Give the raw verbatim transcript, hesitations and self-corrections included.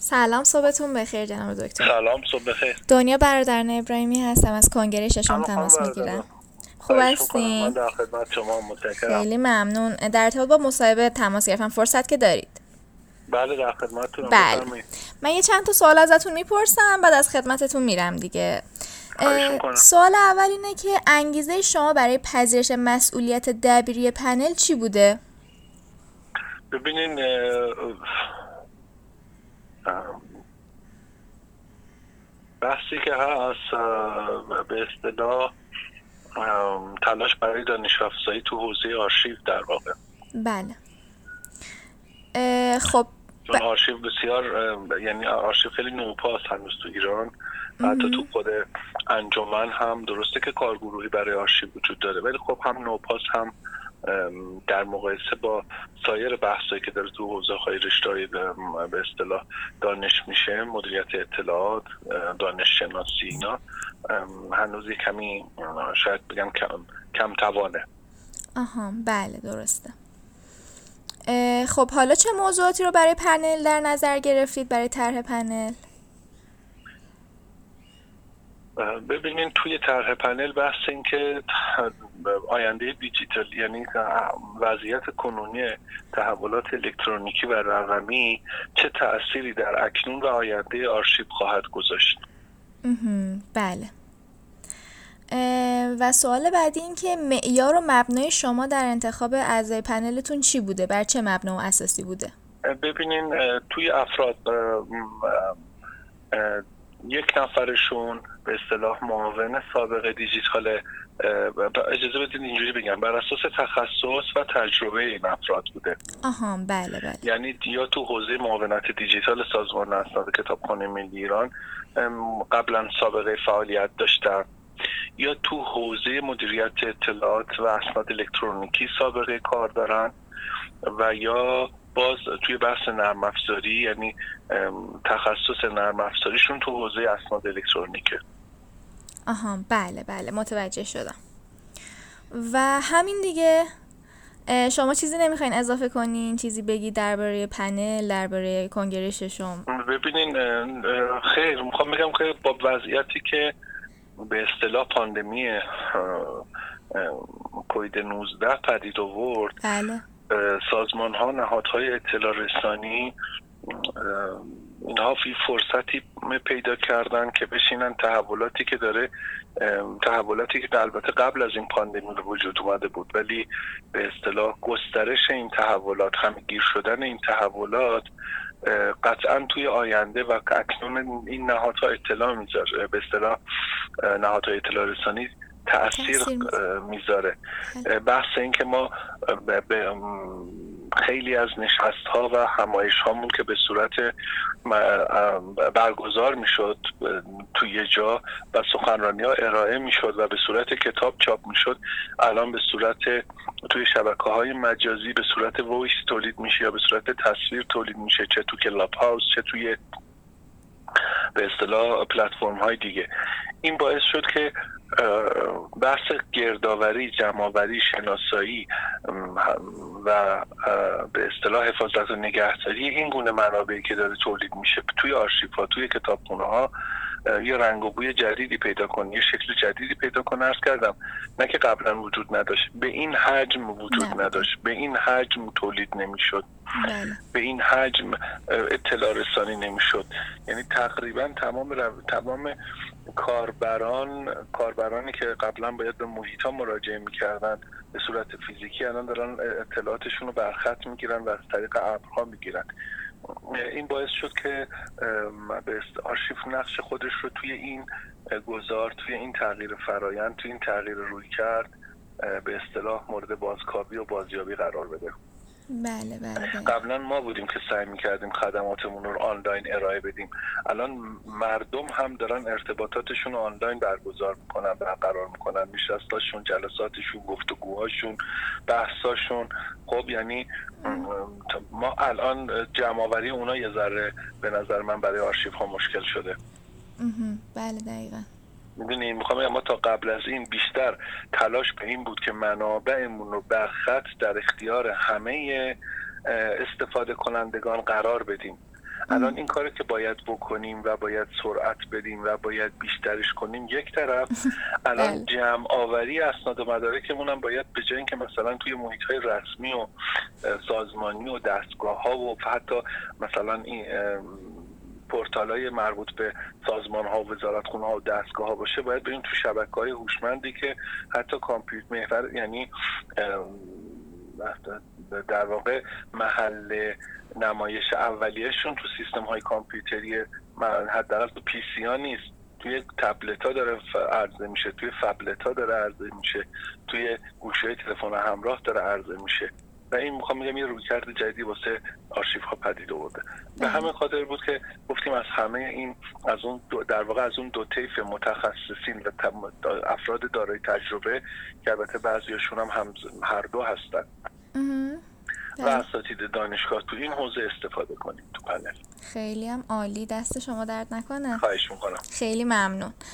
سلام، صبحتون بخیر جناب دکتر. سلام، صبح بخیر. دنیا برادران ابراهیمی هستم، از کنگره ششم سلام خانم تماس برادران. میگیرم. خوب خواهش میکنم، من هستین؟ در خدمت شما، متشکرم. خیلی ممنون. در ارتباط با مصاحبه تماس گرفتم، فرصت که دارید؟ بله، در خدمتتونم، بله. بفرمایید. من یه چند تا سوال ازتون میپرسم، بعد از خدمتتون میرم دیگه. خواهش میکنم. سوال اول اینه که انگیزه شما برای پذیرش مسئولیت دبیری پنل چی بوده؟ ببینین اه، اه، بحثی که هست اه، به اصطلاح اه، تلاش برای دانش افزایی تو حوزه آرشیو در واقع. بله. اه، خب چون آرشیو بسیار اه، یعنی آرشیو خیلی نوپاست هنوز تو ایران. حتی تو خود انجمن هم درسته که کارگروهی برای آرشیو وجود داره، ولی خب هم نوپاست، هم ام، در مقایسه با سایر بحثایی که داره تو حوزه های رشته‌های ام، به اصطلاح دانش میشه، مدیریت اطلاعات، اه، دانش شناسی، اینا ام، هنوز یه کمی اه، شاید بگم کم, کم توانه. آها، بله درسته. اه، خب حالا چه موضوعاتی رو برای پنل در نظر گرفتید، برای طرح پنل؟ اه، ببینین توی طرح پنل بحث این که آینده دیجیتال، یعنی وضعیت کنونی تحولات الکترونیکی و رقمی چه تأثیری در اکنون و آینده آرشیو خواهد گذاشت. مهم، بله. اه، و سوال بعدی این که معیار و مبنای شما در انتخاب اعضای پنلتون چی بوده؟ بر چه مبنا و اساسی بوده؟ اه، ببینین اه، توی افراد اه، اه، اه، یک نفرشون به اصطلاح معاون سابق دیجیتال، اه، اجازه بدید اینجوری بگم، بر اساس تخصص و تجربه این افراد بوده. آها، بله بله. یعنی یا تو حوزه معاونت دیجیتال سازمان اسناد کتابخانه ملی ایران ام، قبلا سابقه فعالیت داشتن، یا تو حوزه مدیریت اطلاعات و اسناد الکترونیکی سابقه کار دارن، و یا باز توی بحث نرم افزاری، یعنی ام، تخصص نرم افزاریشون تو حوزه اسناد الکترونیکه. آها، بله بله، متوجه شدم. و همین دیگه. اه، شما چیزی نمیخواین اضافه کنین؟ چیزی بگی درباره پنل، درباره کنگره ششم؟ ببینین اه، اه، خیر، میخوام بگم که با وضعیتی که به اصطلاح پاندمی اه، اه، کووید نوزده پدید آورد، بله. سازمان ها، نهادهای اطلاع رسانی، اه، اینها فی فرصتی پیدا کردن که بشینن تحولاتی که داره اه، تحولاتی که البته قبل از این پاندمی به وجود اومده بود، ولی به اصطلاح گسترش این تحولات، همگیر شدن این تحولات اه، قطعا توی آینده و اکنون این نهادها اطلاع میذاره، به اصطلاح اه، نهادهای اطلاع رسانی تأثیر تأثیر می‌ذاره. اه، میذاره. بله. اه، بحث این که ما اه، به به، ام، خیلی از نشست ها و همایش هامون که به صورت م- اه، برگزار میشد توی یه جا و سخنرانی ها ارائه میشد و به صورت کتاب چاپ میشد، الان به صورت توی شبکه های مجازی به صورت وایس تولید میشه یا به صورت تصویر تولید میشه، چه تو کلاب هاوس، چه توی به اصطلاح پلتفرم های دیگه. این باعث شد که اه، بحث گردآوری، جمع‌آوری، شناسایی ام، و اه، به اصطلاح حفاظت و نگهداری این گونه منابعی که داره تولید میشه توی آرشیوها، توی کتابخونه ها، یه رنگ و بوی جدیدی پیدا کنه، یه شکل جدیدی پیدا کنه. عرض کردم نه که قبلا وجود نداشت، به این حجم وجود نبوده. نداشت، به این حجم تولید نمیشد، بله. به این حجم اطلاع رسانی نمیشد. یعنی تقریبا تمام رو... تمام کاربران کاربرانی که قبلا باید به محیط ها مراجعه میکردن به صورت فیزیکی، الان دارن اطلاعاتشون رو برخط میگیرن و از طریق ابرها میگیرن. این باعث شد که به آرشیو نقش خودش رو توی این گذار، توی این تغییر فرایند، توی این تغییر روی کرد به اصطلاح مورد بازکاوی و بازیابی قرار بده. بله بله بله. قبلا ما بودیم که سعی میکردیم خدماتمون رو آنلاین ارائه بدیم، الان مردم هم دارن ارتباطاتشون رو آنلاین برگزار میکنن، برقرار میکنن، نشستاشون، جلساتشون، گفتگوهاشون، بحثاشون. خب یعنی ما الان جمع‌آوری اونا یه ذره به نظر من برای آرشیو ها مشکل شده. مهم. بله دقیقا. میدونی، میخوام بگم ما تا قبل از این بیشتر تلاش به این بود که منابعمون رو بر خط در اختیار همه استفاده کنندگان قرار بدیم. الان این کاری که باید بکنیم و باید سرعت بدیم و باید بیشترش کنیم یک طرف، الان جمع آوری اسناد و مدارکمون هم باید به جای اینکه مثلا توی محیط‌های رسمی و سازمانی و دستگاه‌ها و حتی مثلا این پورتال‌های مربوط به سازمان‌ها و وزارتخونه‌ها و دستگاه‌ها باشه، باید بریم تو شبکه‌های هوشمندی که حتی کامپیوتر محور، یعنی در واقع محل نمایش اولیه‌شون تو سیستم‌های کامپیوتری حداقل تو پی سی ها نیست، توی تبلت‌ها داره عرضه میشه، توی فبلت‌ها داره عرضه میشه، توی گوشی‌های تلفن همراه داره عرضه میشه و این میخوام بگم یه رویکرد جدیدی واسه آرشیوها پدید آورده. به همین خاطر بود که گفتیم از همه این از اون در واقع از اون دو طیف متخصصین و افراد دارای تجربه که البته بعضیاشون هم, هم هر دو هستن و اساتید دانشگاه تو این حوزه استفاده کنیم تو پنل. خیلی هم عالی، دست شما درد نکنه. خواهش میکنم. خیلی ممنون.